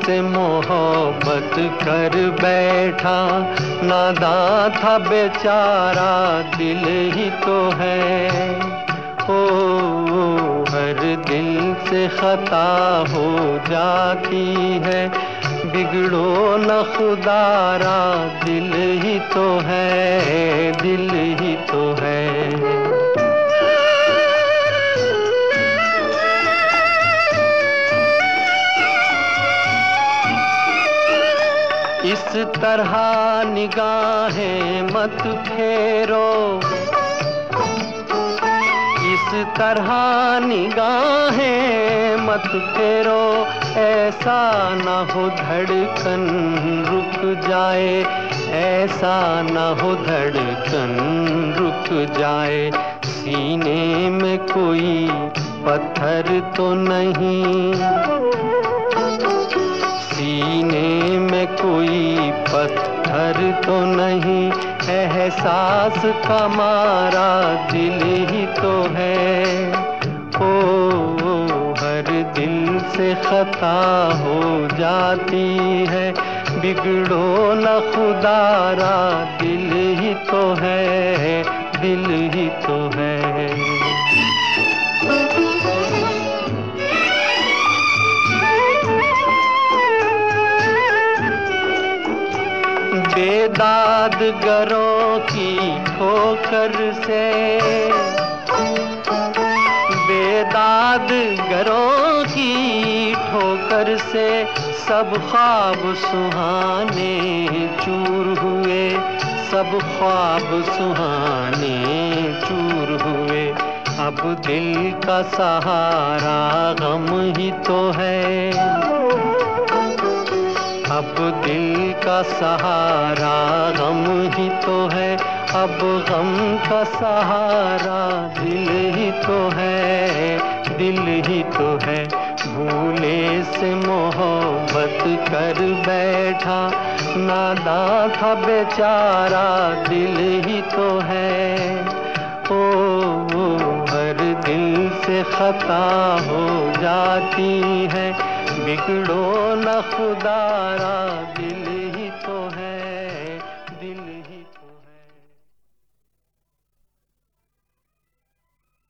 से मोहब्बत कर बैठा, नादान था बेचारा दिल ही तो है। ओ हर दिल से खता हो जाती है, बिगड़ो न खुदारा दिल ही तो है, दिल ही तो है। इस तरह निगाहें मत फेरो, इस तरह निगाहें मत फेरो, ऐसा न हो धड़कन रुक जाए, ऐसा न हो धड़कन रुक जाए। सीने में कोई पत्थर तो नहीं, सीने में कोई पत्थर तो नहीं, एहसास का मारा दिल ही तो है। ओ हर दिल से खता हो जाती है, बिगड़ो न खुदारा दिल ही तो है, दिल ही तो है। बेदादगरों की ठोकर से, बेदादगरों की ठोकर से सब ख्वाब सुहाने चूर हुए, सब ख्वाब सुहाने चूर हुए। अब दिल का सहारा गम ही तो है, अब दिल का सहारा गम ही तो है, अब गम का सहारा दिल ही तो है, दिल ही तो है। भूले से मोहब्बत कर बैठा, नादान था बेचारा दिल ही तो है। ओ हर दिल से खता हो जाती है, बिगड़ो न खुदारा दिल